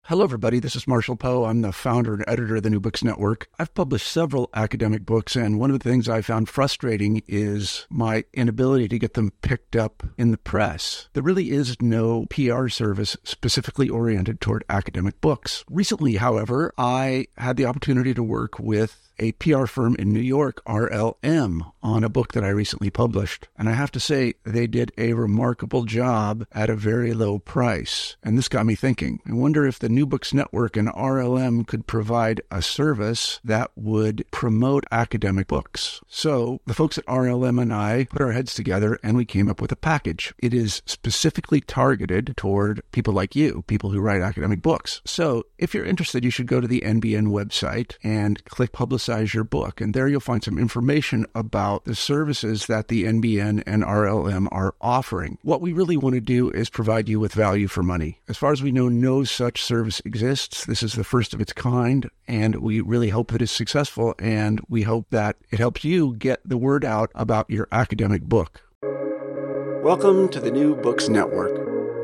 Hello, everybody. This is Marshall Poe. I'm the founder and editor of the New Books Network. I've published several academic books, and one of the things I found frustrating is my inability to get them picked up in the press. There really is no PR service specifically oriented toward academic books. Recently, however, I had the opportunity to work with a PR firm in New York, RLM, on a book that I recently published. And I have to say, they did a remarkable job at a very low price. And this got me thinking. I wonder if the New Books Network and RLM could provide a service that would promote academic books. So the folks at RLM and I put our heads together and we came up with a package. It is specifically targeted toward people like you, people who write academic books. So if you're interested, you should go to the NBN website and click Publicize Your Book. And there you'll find some information about the services that the NBN and RLM are offering. What we really want to do is provide you with value for money. As far as we know, no such service exists. This is the first of its kind, and we really hope that it's successful, and we hope that it helps you get the word out about your academic book. Welcome to the New Books Network.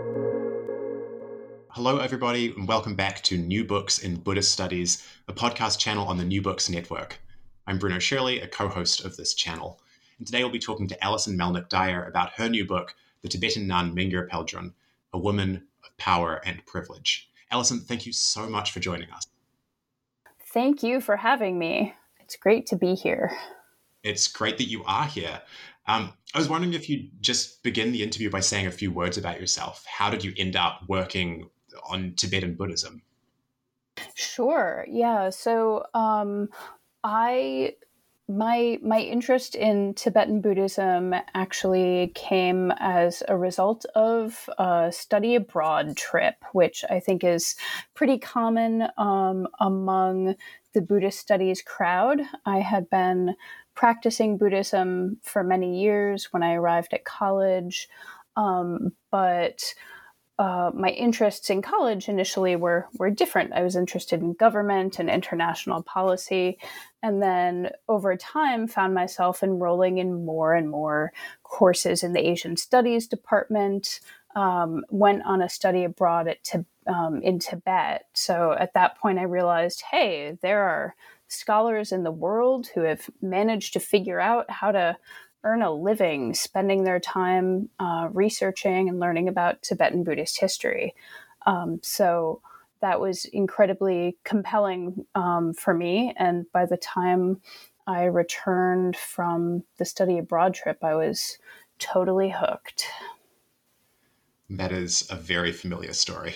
Hello, everybody, and welcome back to New Books in Buddhist Studies, a podcast channel on the New Books Network. I'm Bruno Shirley, a co-host of this channel. And today we'll be talking to Alison Melnick-Dyer about her new book, The Tibetan Nun Mingyur Peldraun, A Woman of Power and Privilege. Alison, thank you so much for joining us. Thank you for having me. It's great to be here. It's great that you are here. I was wondering if you'd just begin the interview by saying a few words about yourself. How did you end up working on Tibetan Buddhism? Sure. Yeah. So my interest in Tibetan Buddhism actually came as a result of a study abroad trip, which I think is pretty common among the Buddhist studies crowd. I had been practicing Buddhism for many years when I arrived at college, but my interests in college initially were different. I was interested in government and international policy, and then over time found myself enrolling in more and more courses in the Asian Studies department, went on a study abroad in Tibet. So at that point I realized, hey, there are scholars in the world who have managed to figure out how to earn a living spending their time researching and learning about Tibetan Buddhist history. So that was incredibly compelling for me. And by the time I returned from the study abroad trip, I was totally hooked. That is a very familiar story.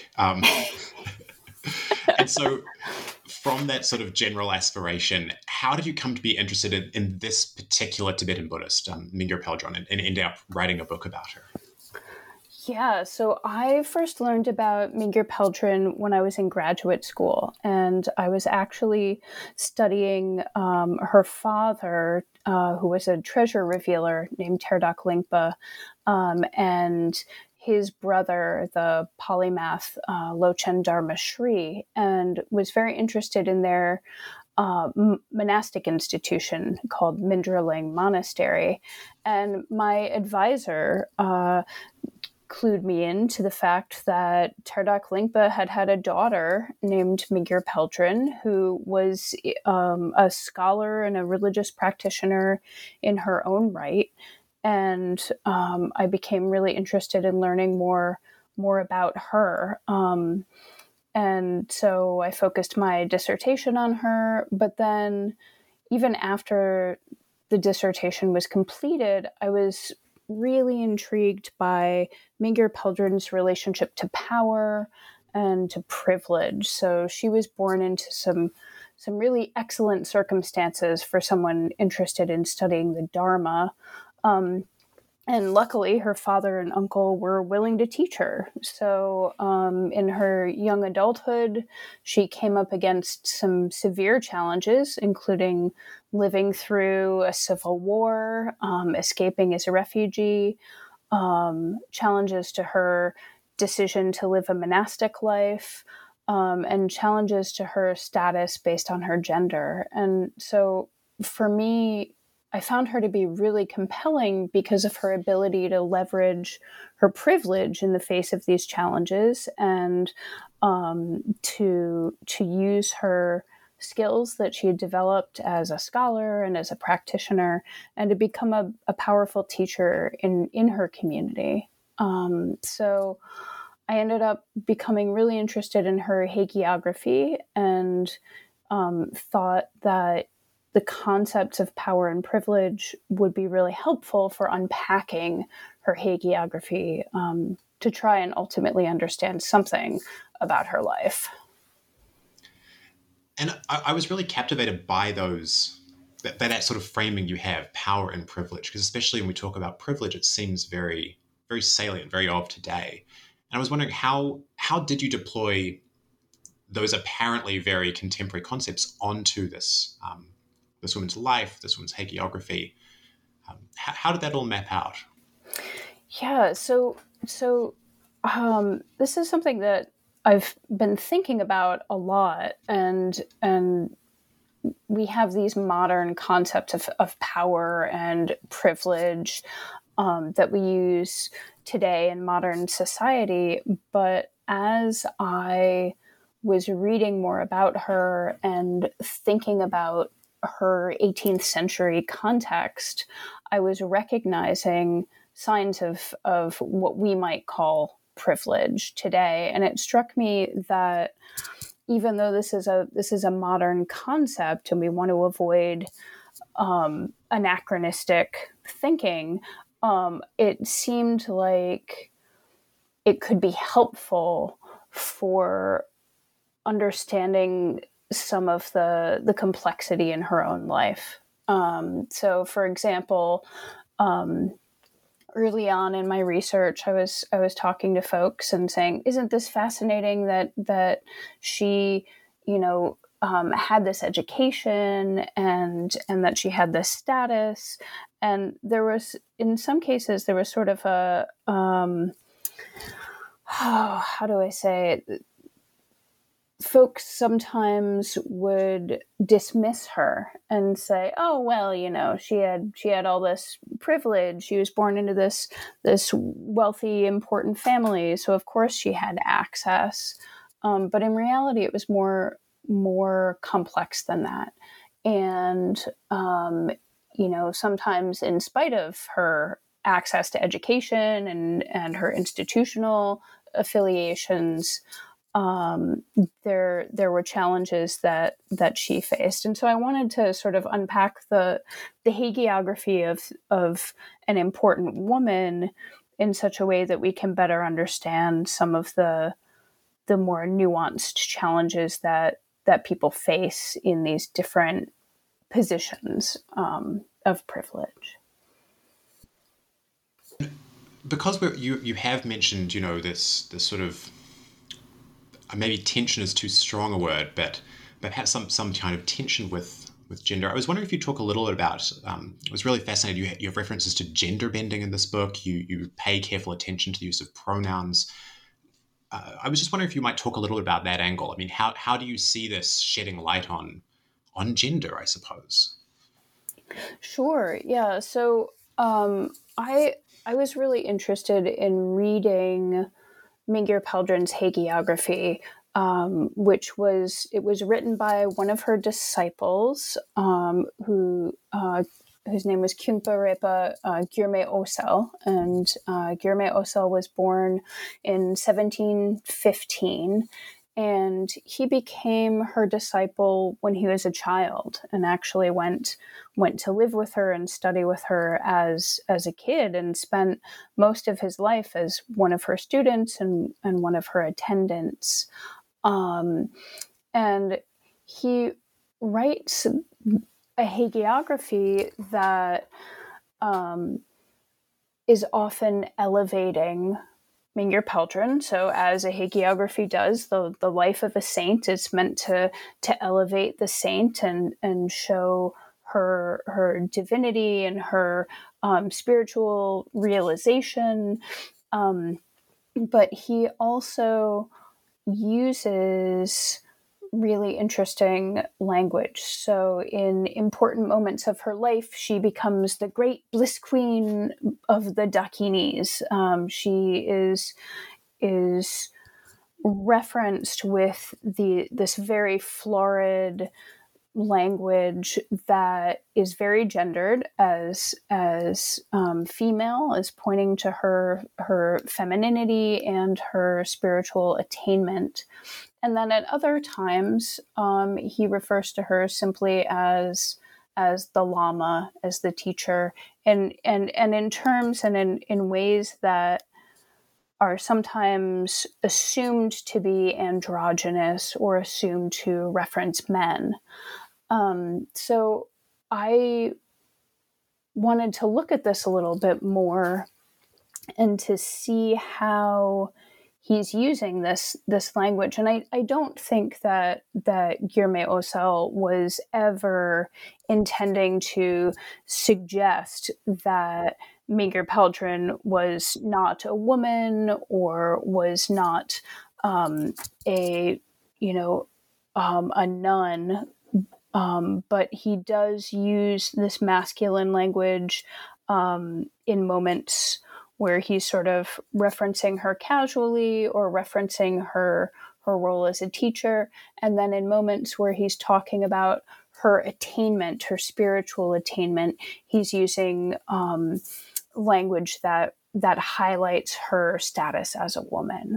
And so from that sort of general aspiration, how did you come to be interested in this particular Tibetan Buddhist, Mingyur Peldraun, and end up writing a book about her? Yeah, so I first learned about Mingyur Peldraun when I was in graduate school, and I was actually studying her father, who was a treasure revealer named Terdak Lingpa, and his brother, the polymath Lochen Dharma Shri, and was very interested in their monastic institution called Mindraling Monastery. And my advisor clued me into the fact that Terdak Lingpa had a daughter named Mingyur Peldraun, who was a scholar and a religious practitioner in her own right. And I became really interested in learning more about her. And so I focused my dissertation on her. But then even after the dissertation was completed, I was really intrigued by Mingyur Peldraun's relationship to power and to privilege. So she was born into some really excellent circumstances for someone interested in studying the Dharma. And luckily, her father and uncle were willing to teach her. So in her young adulthood, she came up against some severe challenges, including living through a civil war, escaping as a refugee, challenges to her decision to live a monastic life, and challenges to her status based on her gender. And so for me, I found her to be really compelling because of her ability to leverage her privilege in the face of these challenges, and to use her skills that she had developed as a scholar and as a practitioner, and to become a powerful teacher in her community. So I ended up becoming really interested in her hagiography, and thought that the concepts of power and privilege would be really helpful for unpacking her hagiography, to try and ultimately understand something about her life. And I was really captivated by that sort of framing you have, power and privilege, because especially when we talk about privilege, it seems very, very salient, very of today. And I was wondering how did you deploy those apparently very contemporary concepts onto this woman's life, this woman's hagiography? How did that all map out? Yeah, so this is something that I've been thinking about a lot, and we have these modern concepts of power and privilege that we use today in modern society. But as I was reading more about her and thinking about her 18th century context, I was recognizing signs of what we might call privilege today. And it struck me that even though this is a modern concept and we want to avoid anachronistic thinking, it seemed like it could be helpful for understanding some of the complexity in her own life. So, for example, early on in my research, I was talking to folks and saying, "Isn't this fascinating that she, had this education and that she had this status?" And there was, in some cases, there was sort of a how do I say it? Folks sometimes would dismiss her and say, "Oh, well, she had all this privilege. She was born into this wealthy, important family, so of course she had access." But in reality, it was more complex than that. And sometimes, in spite of her access to education and her institutional affiliations, there were challenges that she faced. And so I wanted to sort of unpack the hagiography of an important woman in such a way that we can better understand some of the more nuanced challenges that people face in these different positions of privilege. Because you have mentioned, this sort of, maybe tension is too strong a word, but perhaps some kind of tension with gender. I was wondering if you'd talk a little bit about, I was really fascinated, you have references to gender bending in this book, you pay careful attention to the use of pronouns. I was just wondering if you might talk a little bit about that angle. I mean, how do you see this shedding light on gender, I suppose? Sure, yeah. So I was really interested in reading Mingyur Peldren's hagiography, which was written by one of her disciples, whose name was Khyungpa Repa Gyurme Osel, and Gyurme Osel was born in 1715. And he became her disciple when he was a child, and actually went to live with her and study with her as a kid, and spent most of his life as one of her students and one of her attendants. And he writes a hagiography that is often elevating Mingyur Peldren. So as a hagiography does, the life of a saint is meant to elevate the saint and show her divinity and her spiritual realization. But he also uses really interesting language. So in important moments of her life, she becomes the great bliss queen of the Dakinis. She is referenced with this very florid language that is very gendered as female, as pointing to her femininity and her spiritual attainment. And then at other times, he refers to her simply as the Lama, as the teacher, and in terms and in ways that are sometimes assumed to be androgynous or assumed to reference men. So I wanted to look at this a little bit more and to see how he's using this language. And I don't think that Guillermet Ocel was ever intending to suggest that Mingyur Peldren was not a woman or was not a nun. But he does use this masculine language in moments where he's sort of referencing her casually or referencing her role as a teacher. And then in moments where he's talking about her attainment, her spiritual attainment, he's using language that highlights her status as a woman.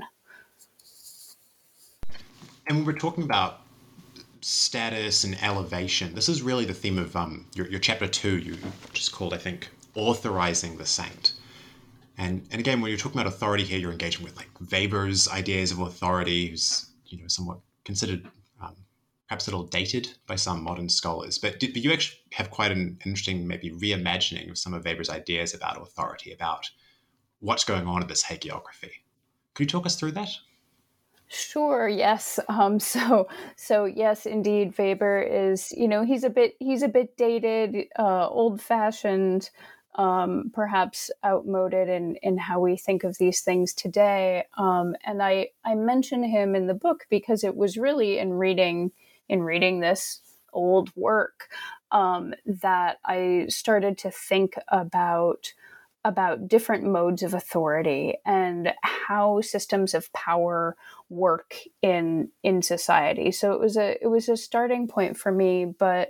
And when we're talking about status and elevation, this is really the theme of your chapter 2, you just called, I think, Authorizing the Saint. And again, when you're talking about authority here, you're engaging with like Weber's ideas of authority, who's somewhat considered perhaps a little dated by some modern scholars. But you actually have quite an interesting maybe reimagining of some of Weber's ideas about authority, about what's going on in this hagiography. Could you talk us through that? Sure. Yes. So yes, indeed, Weber is. He's a bit dated, old-fashioned. Perhaps outmoded in how we think of these things today. And I mention him in the book because it was really in reading this old work that I started to think about different modes of authority and how systems of power work in society. So it was a starting point for me. But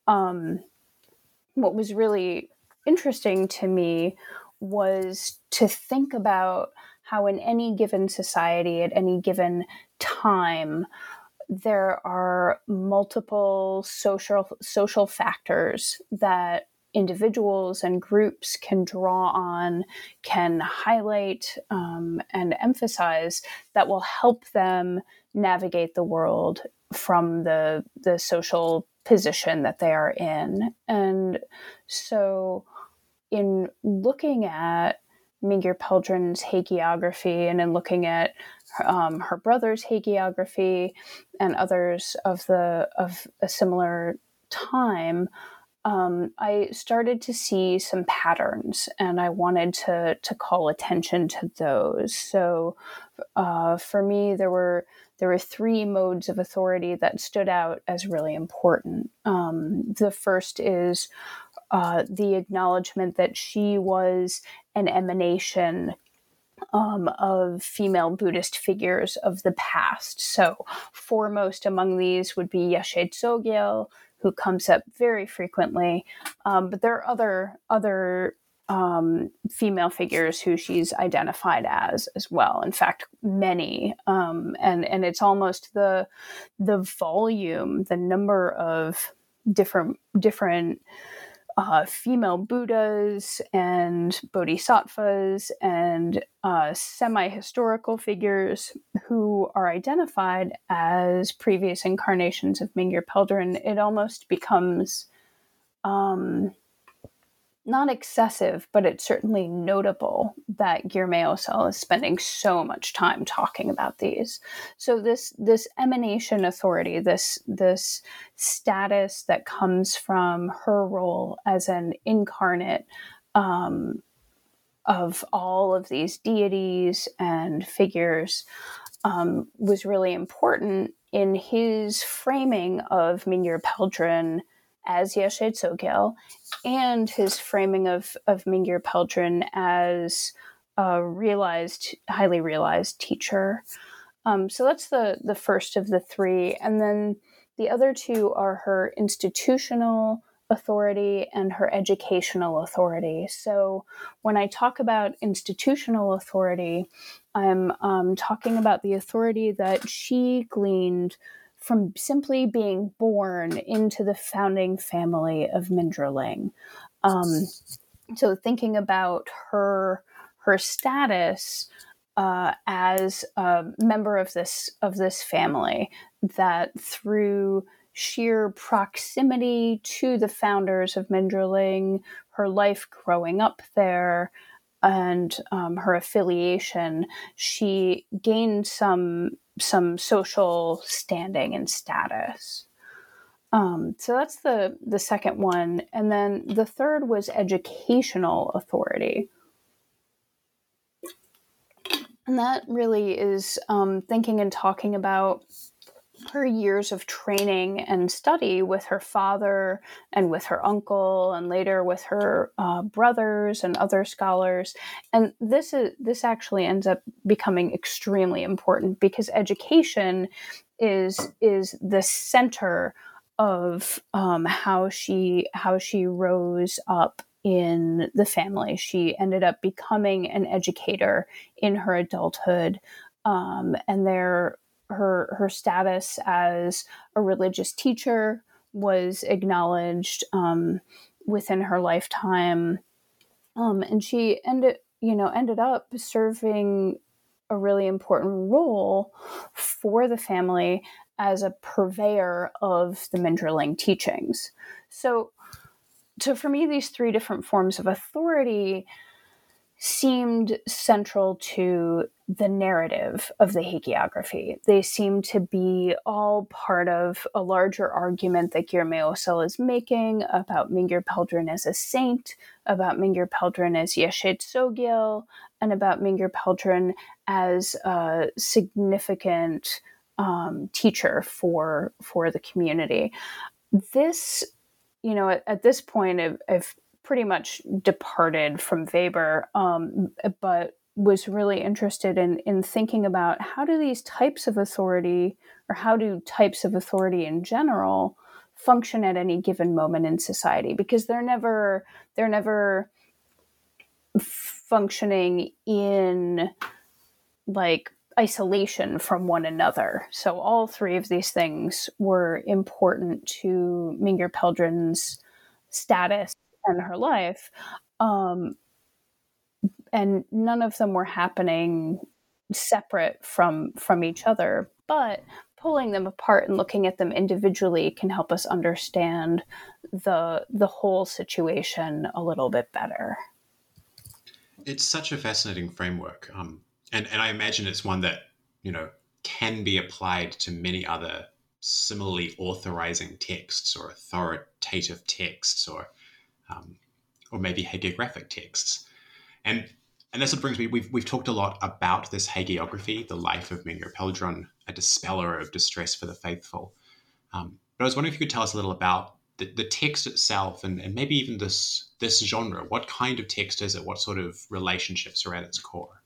what was really interesting to me was to think about how in any given society at any given time there are multiple social factors that individuals and groups can draw on, can highlight and emphasize that will help them navigate the world from the social position that they are in. And so in looking at Mingyur Peldren's hagiography and in looking at her brother's hagiography and others of a similar time, I started to see some patterns, and I wanted to call attention to those. So for me, there were 3 modes of authority that stood out as really important. The first is the acknowledgement that she was an emanation of female Buddhist figures of the past. So foremost among these would be Yeshe Tsogyal, who comes up very frequently. But there are other female figures who she's identified as well. In fact, many. And it's almost the volume, the number of different female Buddhas and bodhisattvas and semi-historical figures who are identified as previous incarnations of Mingyur Peldren. It almost becomes not excessive, but it's certainly notable that Guillermet Ocel is spending so much time talking about these. So this emanation authority, this status that comes from her role as an incarnate of all of these deities and figures was really important in his framing of Mingyur Peldron as Yeshe Tsogyal and his framing of Mingyur Peldron as a highly realized teacher. So that's the first of the three. And then the other two are her institutional authority and her educational authority. So when I talk about institutional authority, I'm talking about the authority that she gleaned from simply being born into the founding family of Mindraling. So thinking about her status as a member of this family, that through sheer proximity to the founders of Mindraling, her life growing up there, and her affiliation, she gained some social standing and status. So that's the second one. And then the third was educational authority. And that really is thinking and talking about her years of training and study with her father and with her uncle, and later with her brothers and other scholars. And this actually ends up becoming extremely important, because education is the center of how she rose up in the family. She ended up becoming an educator in her adulthood, and her status as a religious teacher was acknowledged within her lifetime, and she ended up serving a really important role for the family as a purveyor of the Mindraling teachings. So for me, these three different forms of authority seemed central to the narrative of the hagiography. They seem to be all part of a larger argument that Gyurme Ossel is making about Mingyur Peldron as a saint, about Mingyur Peldron as Yeshe Tsogyal, and about Mingyur Peldron as a significant teacher for the community. This, at this point, I've pretty much departed from Weber, but was really interested in thinking about how do these types of authority, or how do types of authority in general, function at any given moment in society, because they're never functioning in like isolation from one another. So all three of these things were important to Mingyur Peldron's status and her life, and none of them were happening separate from each other, but pulling them apart and looking at them individually can help us understand the whole situation a little bit better. It's such a fascinating framework, and I imagine it's one that can be applied to many other similarly authorizing texts or authoritative texts, or maybe hagiographic texts. And that's what brings me, we've talked a lot about this hagiography, the life of Mingyur Peldron, a dispeller of distress for the faithful. But I was wondering if you could tell us a little about the text itself, and maybe even this genre. What kind of text is it? What sort of relationships are at its core?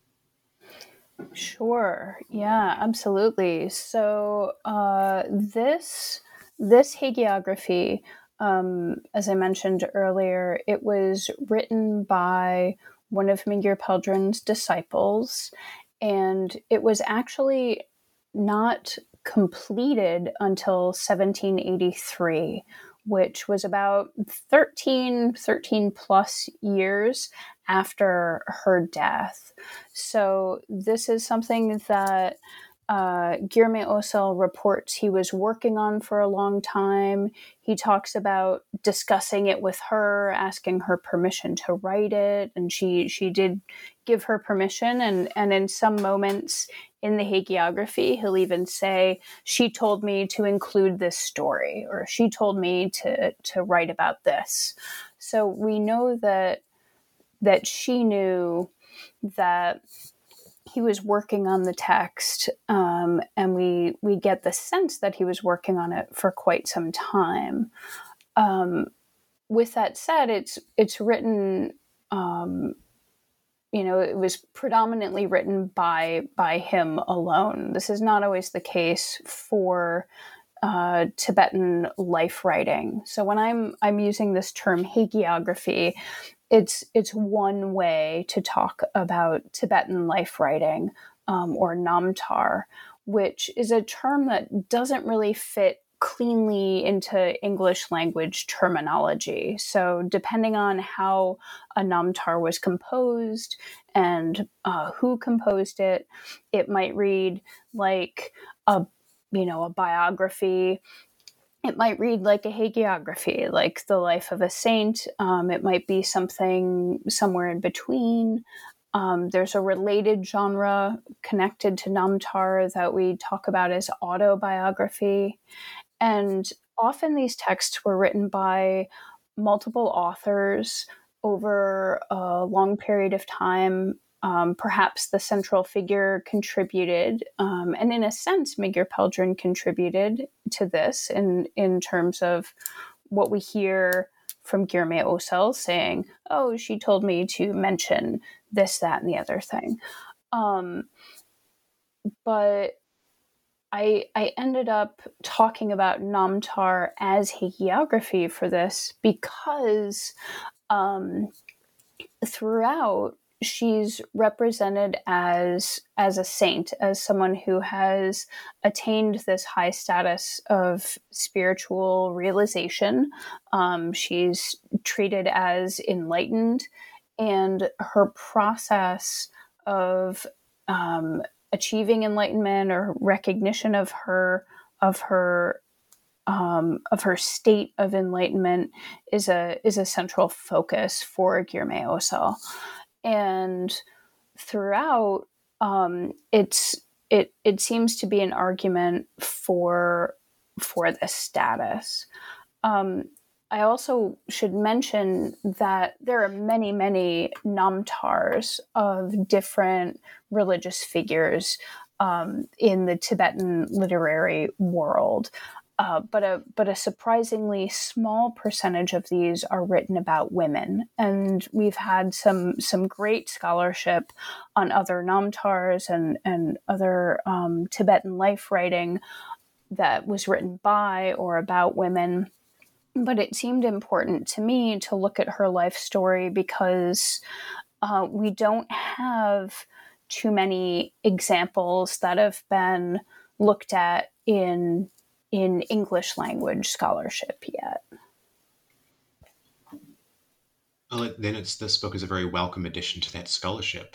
Sure. Yeah, absolutely. So this hagiography, as I mentioned earlier, it was written by one of Mingyur Peldron's disciples, and it was actually not completed until 1783, which was about 13 plus years after her death. So this is something that Gyurme Ossel reports he was working on for a long time. He talks about discussing it with her, asking her permission to write it, and she did give her permission. And in some moments in the hagiography, he'll even say, "She told me to include this story," or "She told me to write about this." So we know that she knew that he was working on the text, and we get the sense that he was working on it for quite some time. With that said, it's written. It was predominantly written by him alone. This is not always the case for Tibetan life writing. So when I'm using this term hagiography, it's one way to talk about Tibetan life writing, or namtar, which is a term that doesn't really fit cleanly into English language terminology. So depending on how a namtar was composed and who composed it, it might read like a biography. It might read like a hagiography, like the life of a saint. It might be something somewhere in between. There's a related genre connected to namtar that we talk about as autobiography. And often these texts were written by multiple authors over a long period of time. Perhaps the central figure contributed, and in a sense, Mingyur Peldren contributed to this in terms of what we hear from Gyurme Osel saying, "Oh, she told me to mention this, that, and the other thing." But I ended up talking about namtar as hagiography for this because throughout she's represented as a saint, as someone who has attained this high status of spiritual realization. She's treated as enlightened, and her process of achieving enlightenment or recognition of her state of enlightenment is a central focus for Gyurme Osel. And throughout, it seems to be an argument for this status. I also should mention that there are many, many namtars of different religious figures in the Tibetan literary world. But a surprisingly small percentage of these are written about women. And we've had some great scholarship on other namtars and other Tibetan life writing that was written by or about women. But it seemed important to me to look at her life story because we don't have too many examples that have been looked at in English language scholarship yet. Well, then this book is a very welcome addition to that scholarship.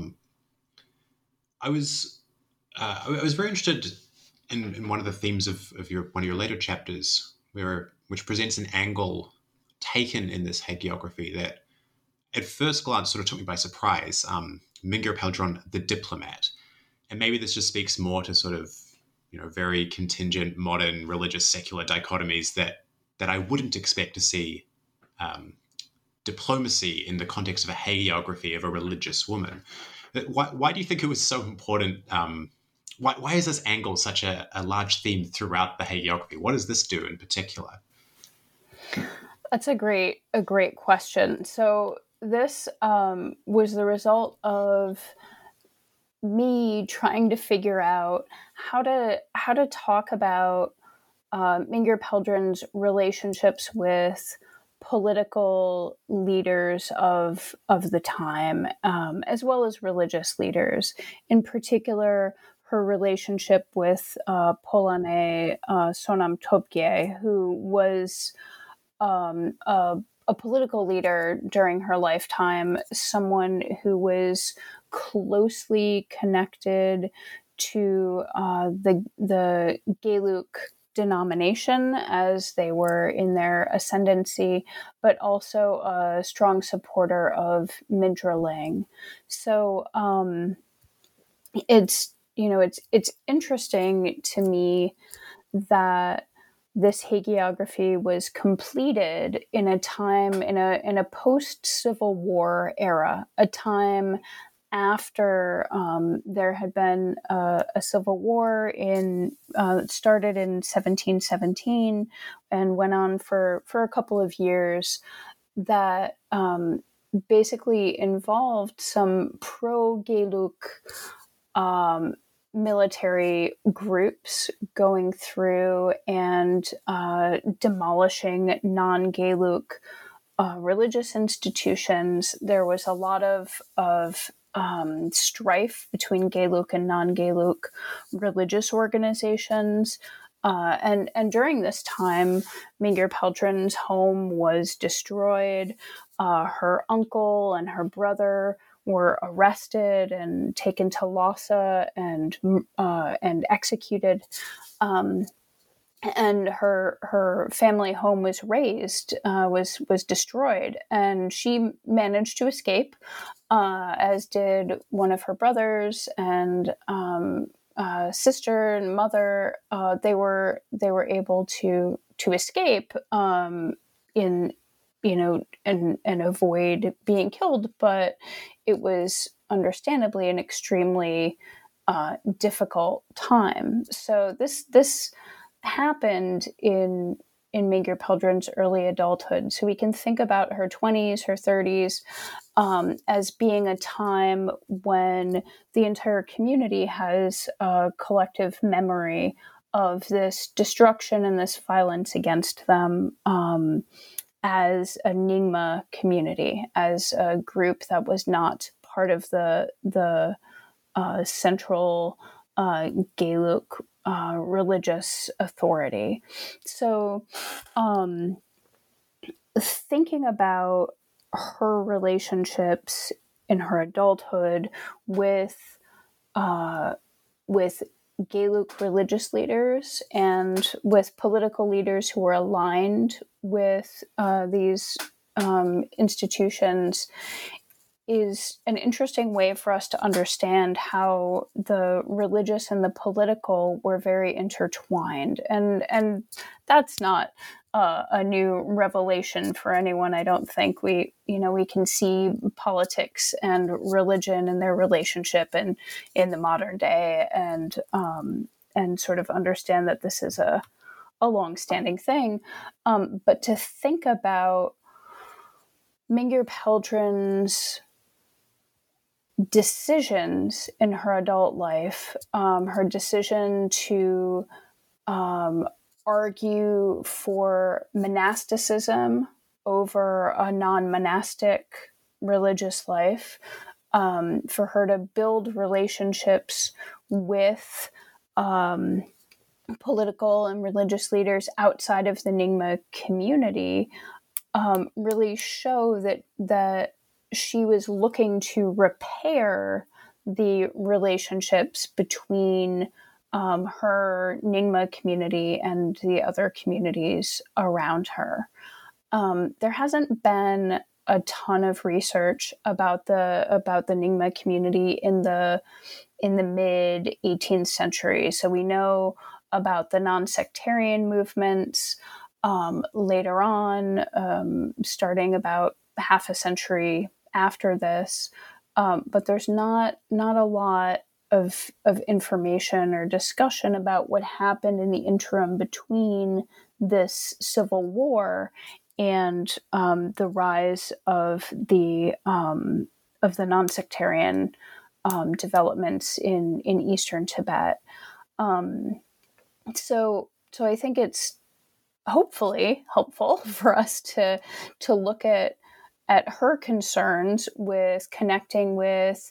I was very interested in one of the themes of one of your later chapters, which presents an angle taken in this hagiography that at first glance sort of took me by surprise. Mingyur Peldren, the diplomat. And maybe this just speaks more to sort of, very contingent modern religious secular dichotomies that I wouldn't expect to see diplomacy in the context of a hagiography of a religious woman. Why do you think it was so important? Why is this angle such a large theme throughout the hagiography? What does this do in particular? That's a great question. So this was the result of me trying to figure out how to talk about Mingyur Peldren's relationships with political leaders of the time, as well as religious leaders. In particular, her relationship with Polane Sonam Topgye, who was a political leader during her lifetime, someone who was closely connected to the Geluk denomination as they were in their ascendancy, but also a strong supporter of Mingyur Ling. So it's interesting to me that this hagiography was completed in a time in a post-Civil War era, a time after there had been a civil war started in 1717 and went on for a couple of years that basically involved some pro-Gelug military groups going through and demolishing non-Gelug religious institutions. There was a lot of strife between Gelug and non-Gelug religious organizations. And during this time, Mingyur Peltrin's home was destroyed. Her uncle and her brother were arrested and taken to Lhasa and executed. And her family home was razed, was destroyed, and she managed to escape, as did one of her brothers and sister and mother. They were able to escape and avoid being killed, but it was understandably an extremely difficult time. So this happened in Mingyur Peltrin's early adulthood. So we can think about her 20s, her 30s, as being a time when the entire community has a collective memory of this destruction and this violence against them as a Nyingma community, as a group that was not part of the central Gelug religious authority. So thinking about her relationships in her adulthood with Gelug religious leaders and with political leaders who were aligned with these institutions is an interesting way for us to understand how the religious and the political were very intertwined. And that's not a new revelation for anyone. I don't think we can see politics and religion and their relationship in the modern day and sort of understand that this is a long-standing thing. But to think about Mingyur Peltrin's decisions in her adult life, her decision to argue for monasticism over a non-monastic religious life, for her to build relationships with political and religious leaders outside of the Nyingma community, really show that she was looking to repair the relationships between her Nyingma community and the other communities around her. There hasn't been a ton of research about the Nyingma community in the mid 18th century. So we know about the non-sectarian movements later on, starting about half a century after this, but there's not a lot of information or discussion about what happened in the interim between this civil war and the rise of the non-sectarian developments in eastern Tibet. So I think it's hopefully helpful for us to look at her concerns with connecting with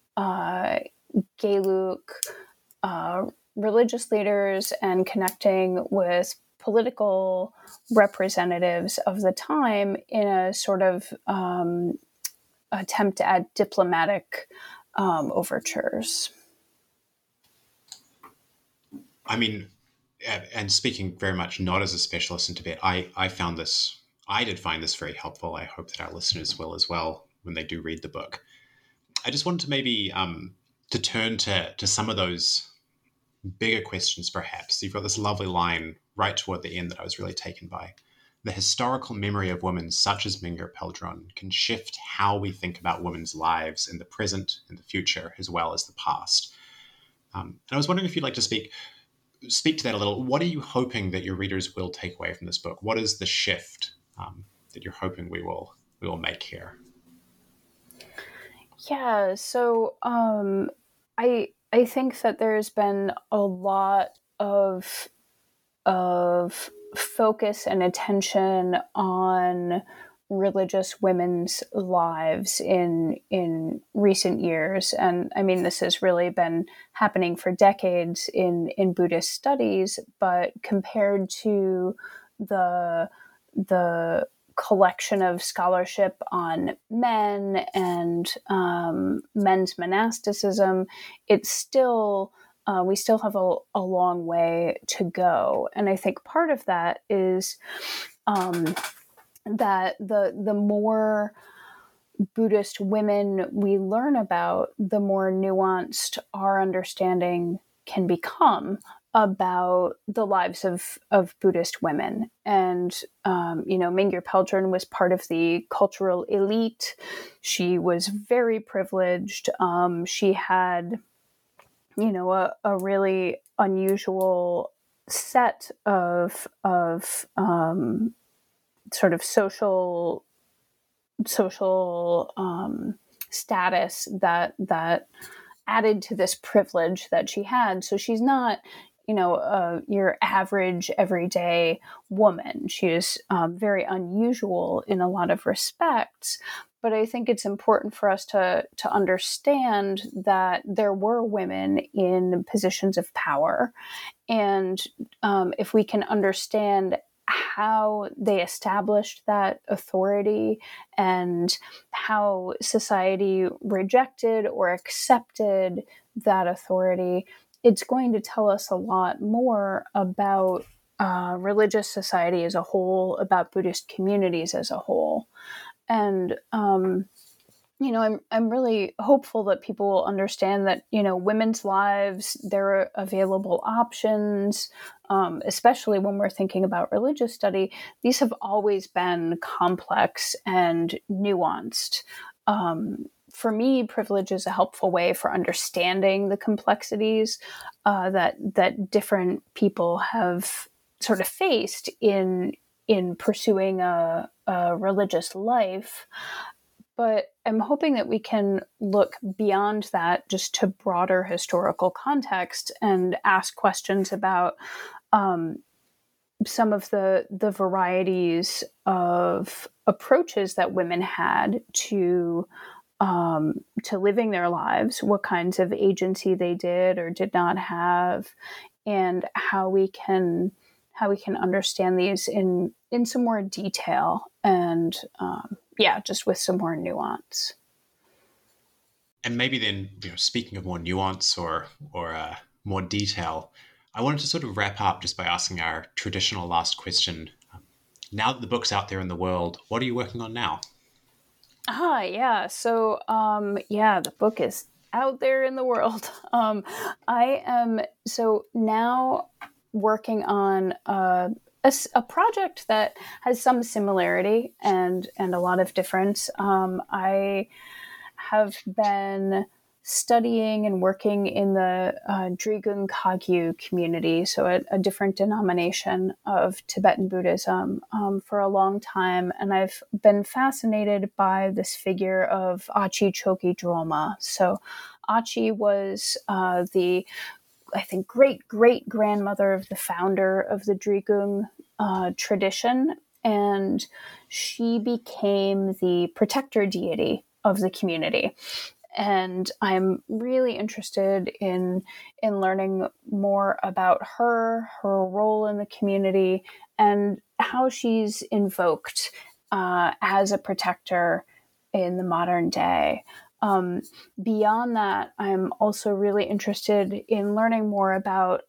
Gelug religious leaders and connecting with political representatives of the time in a sort of attempt to add diplomatic overtures. I mean, and speaking very much not as a specialist in Tibet, I did find this very helpful. I hope that our listeners will as well when they do read the book. I just wanted to maybe to turn to some of those bigger questions, perhaps. You've got this lovely line right toward the end that I was really taken by. the historical memory of women such as Mingyur Peldron can shift how we think about women's lives in the present, in the future, as well as the past. And I was wondering if you'd like to speak to that a little. What are you hoping that your readers will take away from this book? What is the shift that you're hoping we will make here? Yeah, so I think that there's been a lot of focus and attention on religious women's lives in recent years, and I mean this has really been happening for decades in Buddhist studies, but compared to the collection of scholarship on men and men's monasticism, it's still we still have a long way to go. And I think part of that is that the more Buddhist women we learn about, the more nuanced our understanding can become about the lives of Buddhist women. And, Mingyur Peldron was part of the cultural elite. She was very privileged. She had, a really unusual set of sort of social status that added to this privilege that she had. So she's not, your average everyday woman. She is very unusual in a lot of respects. But I think it's important for us to understand that there were women in positions of power. And if we can understand how they established that authority and how society rejected or accepted that authority, it's going to tell us a lot more about religious society as a whole, about Buddhist communities as a whole. And, I'm really hopeful that people will understand that, women's lives, there are available options, especially when we're thinking about religious study. These have always been complex and nuanced. For me, privilege is a helpful way for understanding the complexities that different people have sort of faced in pursuing a religious life. But I'm hoping that we can look beyond that just to broader historical context and ask questions about some of the varieties of approaches that women had to living their lives, what kinds of agency they did or did not have, and how we can understand these in some more detail and just with some more nuance. And maybe then, speaking of more nuance or more detail, I wanted to sort of wrap up just by asking our traditional last question. Now that the book's out there in the world, what are you working on now? Yeah. So, the book is out there in the world. I am so now working on a project that has some similarity and a lot of difference. I have been studying and working in the Drigung Kagyu community, so a different denomination of Tibetan Buddhism, for a long time. And I've been fascinated by this figure of Achi Choki Drolma. So Achi was I think, great-great-grandmother of the founder of the Drigung tradition, and she became the protector deity of the community. And I'm really interested in learning more about her role in the community, and how she's invoked as a protector in the modern day. Beyond that, I'm also really interested in learning more about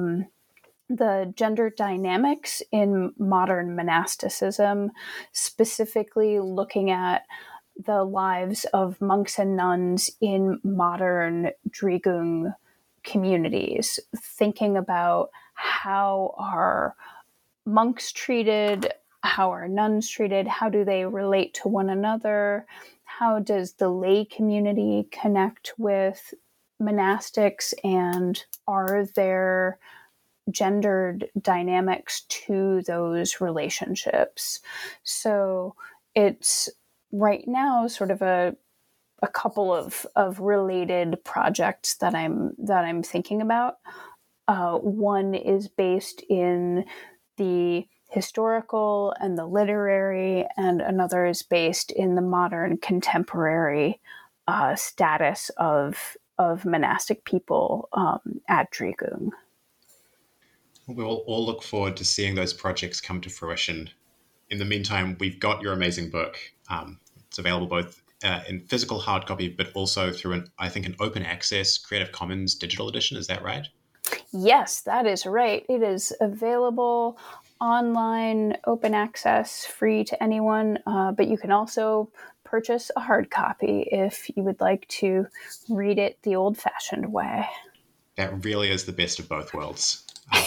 the gender dynamics in modern monasticism, specifically looking at the lives of monks and nuns in modern Drigung communities, thinking about how are monks treated, How are nuns treated? How do they relate to one another? How does the lay community connect with monastics? And are there gendered dynamics to those relationships? So it's right now sort of a couple of related projects that I'm thinking about. One is based in the historical and the literary, and another is based in the modern contemporary status of monastic people at Driegung. We'll all look forward to seeing those projects come to fruition. In the meantime, we've got your amazing book. It's available both in physical hard copy, but also through an open access Creative Commons digital edition. Is that right? Yes, that is right. It is available online, open access, free to anyone, but you can also purchase a hard copy if you would like to read it the old-fashioned way. That really is the best of both worlds.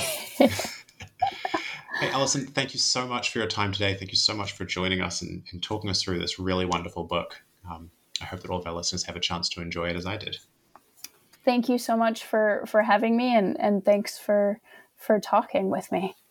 Hey, Alison, thank you so much for your time today. Thank you so much for joining us and talking us through this really wonderful book. I hope that all of our listeners have a chance to enjoy it as I did. Thank you so much for having me, and thanks for talking with me.